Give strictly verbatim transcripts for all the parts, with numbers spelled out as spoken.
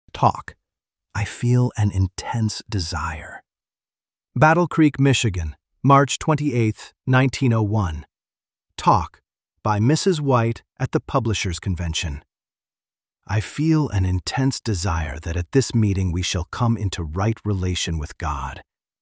Talk. I feel an intense desire. Battle Creek, Michigan, March twenty-eighth, nineteen oh one. Talk by Missus White at the Publishers Convention. I feel an intense desire that at this meeting we shall come into right relation with God.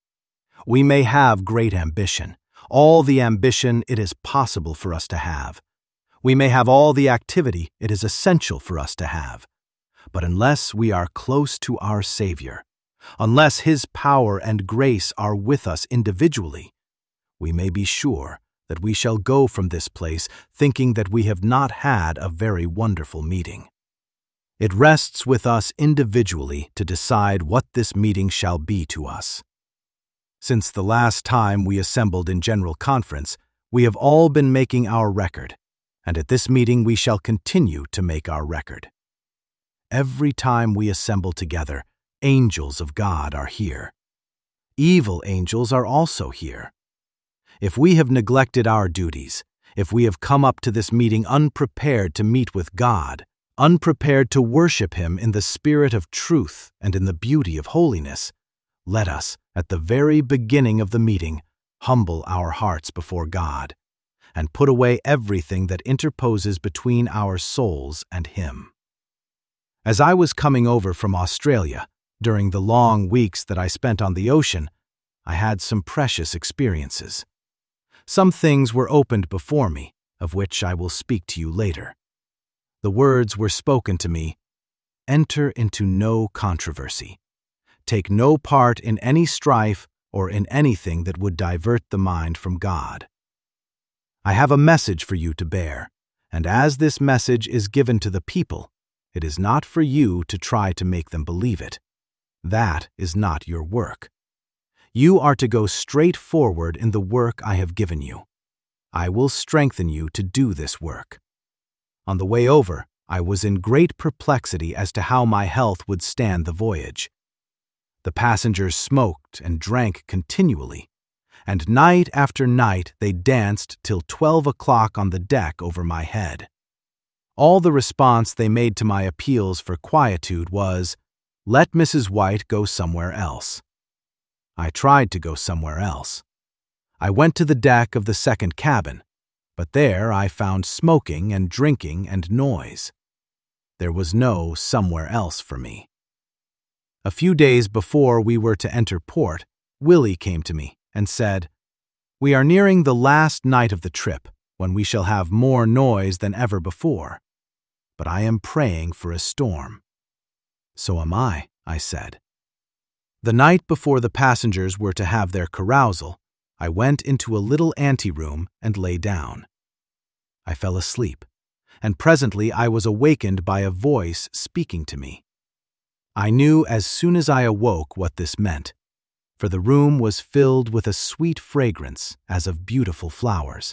We may have great ambition, all the ambition it is possible for us to have. We may have all the activity it is essential for us to have. But unless we are close to our Savior, unless His power and grace are with us individually, we may be sure that we shall go from this place thinking that we have not had a very wonderful meeting. It rests with us individually to decide what this meeting shall be to us. Since the last time we assembled in General Conference, we have all been making our record, and at this meeting we shall continue to make our record. Every time we assemble together, angels of God are here. Evil angels are also here. If we have neglected our duties, if we have come up to this meeting unprepared to meet with God, unprepared to worship Him in the spirit of truth and in the beauty of holiness, let us, at the very beginning of the meeting, humble our hearts before God and put away everything that interposes between our souls and Him. As I was coming over from Australia, during the long weeks that I spent on the ocean, I had some precious experiences. Some things were opened before me, of which I will speak to you later. The words were spoken to me, "Enter into no controversy. Take no part in any strife or in anything that would divert the mind from God." I have a message for you to bear, and as this message is given to the people, it is not for you to try to make them believe it. That is not your work. You are to go straight forward in the work I have given you. I will strengthen you to do this work. On the way over, I was in great perplexity as to how my health would stand the voyage. The passengers smoked and drank continually, and night after night they danced till twelve o'clock on the deck over my head. All the response they made to my appeals for quietude was, "Let Missus White go somewhere else." I tried to go somewhere else. I went to the deck of the second cabin, but there I found smoking and drinking and noise. There was no somewhere else for me. A few days before we were to enter port, Willie came to me and said, "We are nearing the last night of the trip, when we shall have more noise than ever before. But I am praying for a storm." "So am I," I said. The night before the passengers were to have their carousal, I went into a little anteroom and lay down. I fell asleep, and presently I was awakened by a voice speaking to me. I knew as soon as I awoke what this meant, for the room was filled with a sweet fragrance as of beautiful flowers.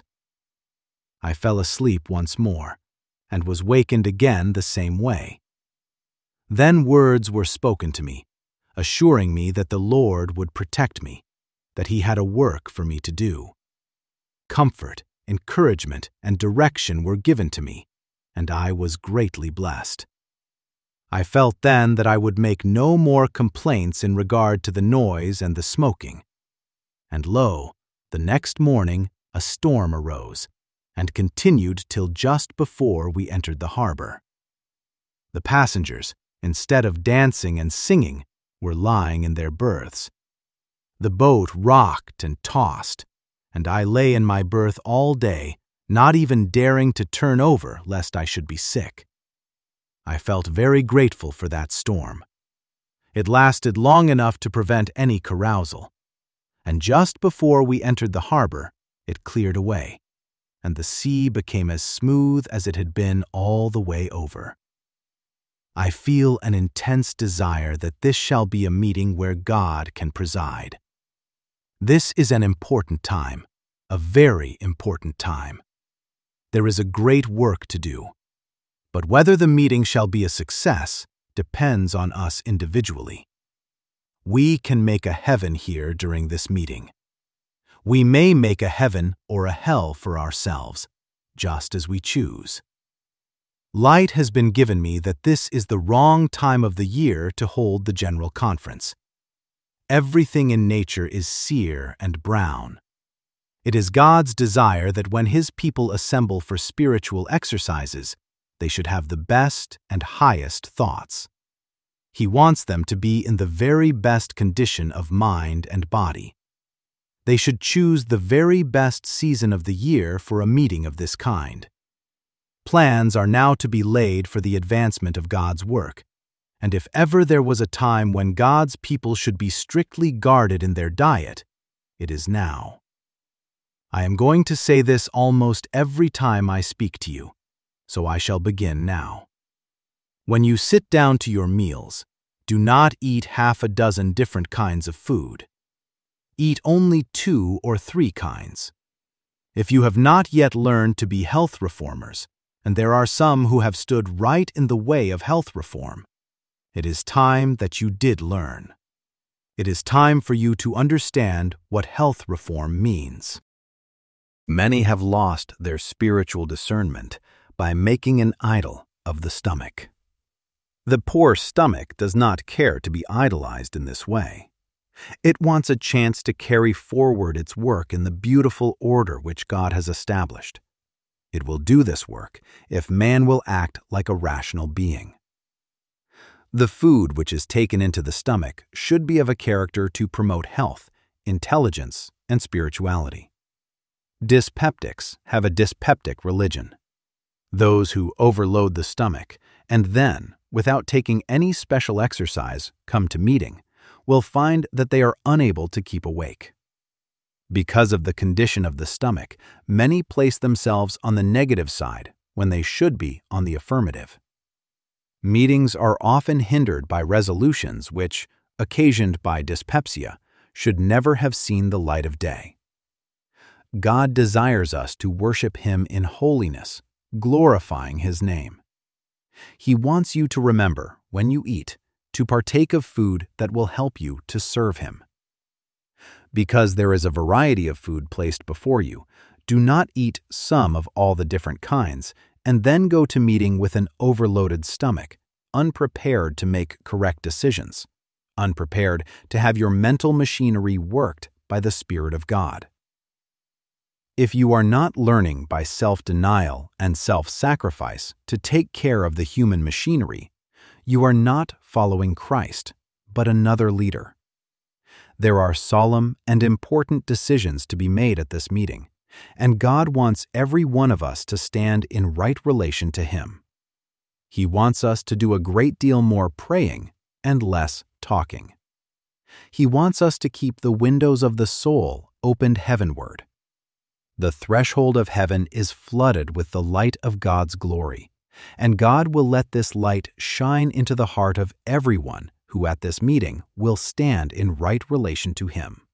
I fell asleep once more, and was wakened again the same way. Then words were spoken to me, assuring me that the Lord would protect me, that He had a work for me to do. Comfort, encouragement, and direction were given to me, and I was greatly blessed. I felt then that I would make no more complaints in regard to the noise and the smoking. And lo, the next morning a storm arose, and continued till just before we entered the harbor. The passengers, instead of dancing and singing, were lying in their berths. The boat rocked and tossed, and I lay in my berth all day, not even daring to turn over lest I should be sick. I felt very grateful for that storm. It lasted long enough to prevent any carousal, and just before we entered the harbor, it cleared away, and the sea became as smooth as it had been all the way over. I feel an intense desire that this shall be a meeting where God can preside. This is an important time, a very important time. There is a great work to do, but whether the meeting shall be a success depends on us individually. We can make a heaven here during this meeting. We may make a heaven or a hell for ourselves, just as we choose. Light has been given me that this is the wrong time of the year to hold the general conference. Everything in nature is sere and brown. It is God's desire that when His people assemble for spiritual exercises, they should have the best and highest thoughts. He wants them to be in the very best condition of mind and body. They should choose the very best season of the year for a meeting of this kind. Plans are now to be laid for the advancement of God's work, and if ever there was a time when God's people should be strictly guarded in their diet, it is now. I am going to say this almost every time I speak to you, so I shall begin now. When you sit down to your meals, do not eat half a dozen different kinds of food. Eat only two or three kinds. If you have not yet learned to be health reformers, and there are some who have stood right in the way of health reform, it is time that you did learn. It is time for you to understand what health reform means. Many have lost their spiritual discernment by making an idol of the stomach. The poor stomach does not care to be idolized in this way. It wants a chance to carry forward its work in the beautiful order which God has established. It will do this work if man will act like a rational being. The food which is taken into the stomach should be of a character to promote health, intelligence, and spirituality. Dyspeptics have a dyspeptic religion. Those who overload the stomach and then, without taking any special exercise, come to meeting, will find that they are unable to keep awake. Because of the condition of the stomach, many place themselves on the negative side when they should be on the affirmative. Meetings are often hindered by resolutions which, occasioned by dyspepsia, should never have seen the light of day. God desires us to worship Him in holiness, glorifying His name. He wants you to remember, when you eat, to partake of food that will help you to serve Him. Because there is a variety of food placed before you, do not eat some of all the different kinds and then go to meeting with an overloaded stomach, unprepared to make correct decisions, unprepared to have your mental machinery worked by the Spirit of God. If you are not learning by self-denial and self-sacrifice to take care of the human machinery, you are not following Christ, but another leader. There are solemn and important decisions to be made at this meeting, and God wants every one of us to stand in right relation to Him. He wants us to do a great deal more praying and less talking. He wants us to keep the windows of the soul opened heavenward. The threshold of heaven is flooded with the light of God's glory, and God will let this light shine into the heart of everyone who at this meeting will stand in right relation to Him.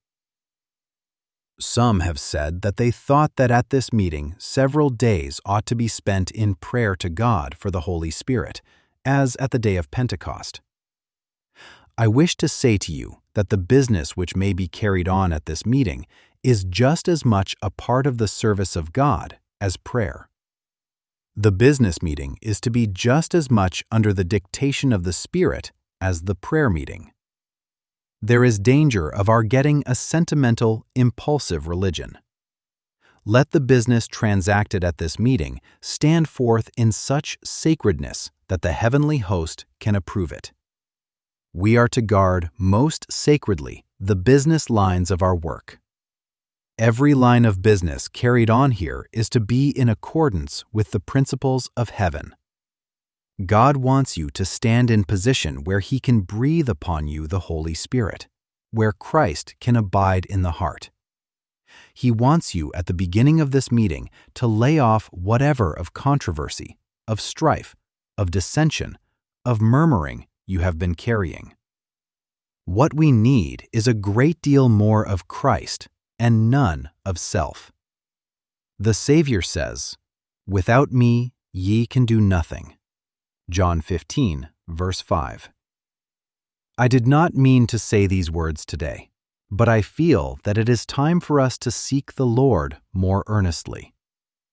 Some have said that they thought that at this meeting several days ought to be spent in prayer to God for the Holy Spirit, as at the day of Pentecost. I wish to say to you that the business which may be carried on at this meeting is just as much a part of the service of God as prayer. The business meeting is to be just as much under the dictation of the Spirit as the prayer meeting. There is danger of our getting a sentimental, impulsive religion. Let the business transacted at this meeting stand forth in such sacredness that the heavenly host can approve it. We are to guard most sacredly the business lines of our work. Every line of business carried on here is to be in accordance with the principles of heaven. God wants you to stand in position where He can breathe upon you the Holy Spirit, where Christ can abide in the heart. He wants you at the beginning of this meeting to lay off whatever of controversy, of strife, of dissension, of murmuring you have been carrying. What we need is a great deal more of Christ and none of self. The Savior says, "Without me ye can do nothing." John fifteen, verse five. I did not mean to say these words today, but I feel that it is time for us to seek the Lord more earnestly.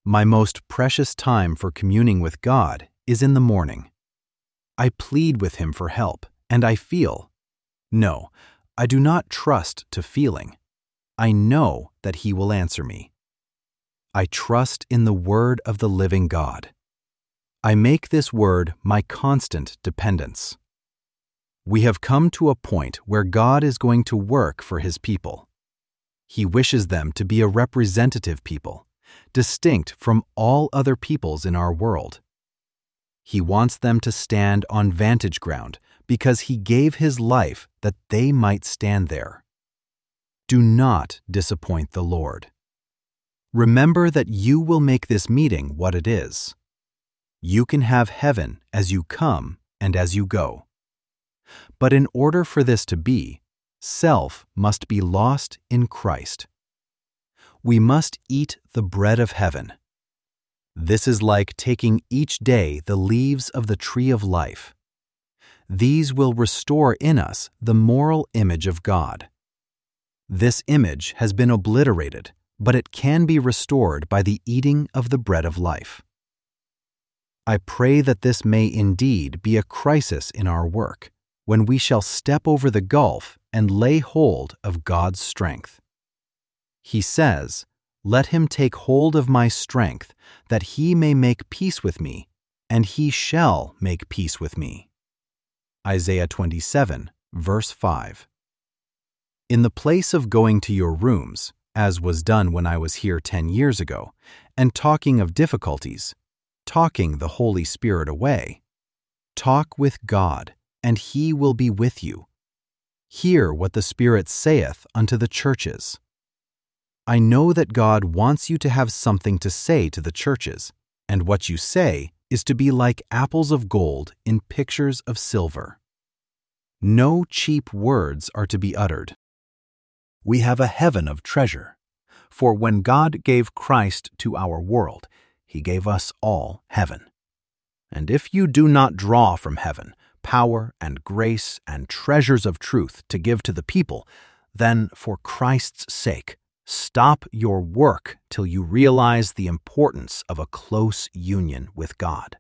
My most precious time for communing with God is in the morning. I plead with Him for help, and I feel. No, I do not trust to feeling. I know that He will answer me. I trust in the Word of the living God. I make this Word my constant dependence. We have come to a point where God is going to work for His people. He wishes them to be a representative people, distinct from all other peoples in our world. He wants them to stand on vantage ground because He gave His life that they might stand there. Do not disappoint the Lord. Remember that you will make this meeting what it is. You can have heaven as you come and as you go. But in order for this to be, self must be lost in Christ. We must eat the bread of heaven. This is like taking each day the leaves of the tree of life. These will restore in us the moral image of God. This image has been obliterated, but it can be restored by the eating of the bread of life. I pray that this may indeed be a crisis in our work, when we shall step over the gulf and lay hold of God's strength. He says, "Let him take hold of my strength, that he may make peace with me, and he shall make peace with me." Isaiah twenty-seven, verse five. In the place of going to your rooms, as was done when I was here ten years ago, and talking of difficulties, talking the Holy Spirit away, talk with God, and He will be with you. Hear what the Spirit saith unto the churches. I know that God wants you to have something to say to the churches, and what you say is to be like apples of gold in pictures of silver. No cheap words are to be uttered. We have a heaven of treasure, for when God gave Christ to our world, He gave us all heaven. And if you do not draw from heaven power and grace and treasures of truth to give to the people, then for Christ's sake, stop your work till you realize the importance of a close union with God.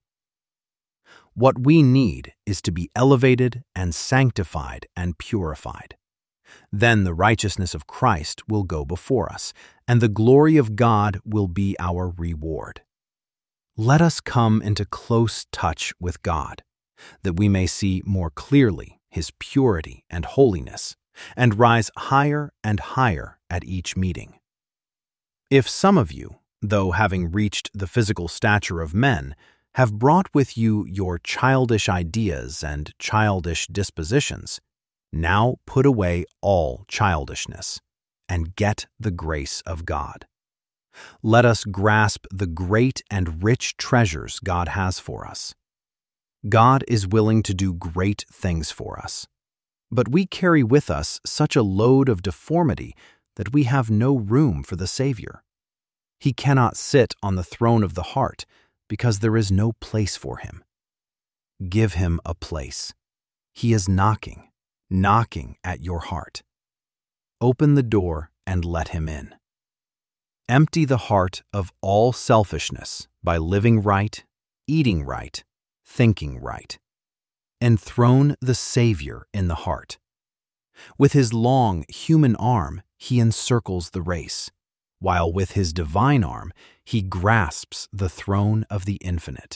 What we need is to be elevated and sanctified and purified. Then the righteousness of Christ will go before us, and the glory of God will be our reward. Let us come into close touch with God, that we may see more clearly His purity and holiness, and rise higher and higher at each meeting. If some of you, though having reached the physical stature of men, have brought with you your childish ideas and childish dispositions, now put away all childishness, and get the grace of God. Let us grasp the great and rich treasures God has for us. God is willing to do great things for us, but we carry with us such a load of deformity that we have no room for the Savior. He cannot sit on the throne of the heart because there is no place for Him. Give Him a place. He is knocking, knocking at your heart. Open the door and let Him in. Empty the heart of all selfishness by living right, eating right, thinking right. Enthrone the Savior in the heart. With His long human arm, He encircles the race, while with His divine arm, He grasps the throne of the infinite.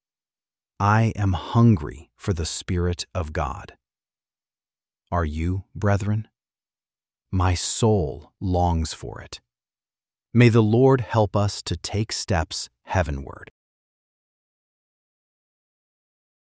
I am hungry for the Spirit of God. Are you, brethren? My soul longs for it. May the Lord help us to take steps heavenward.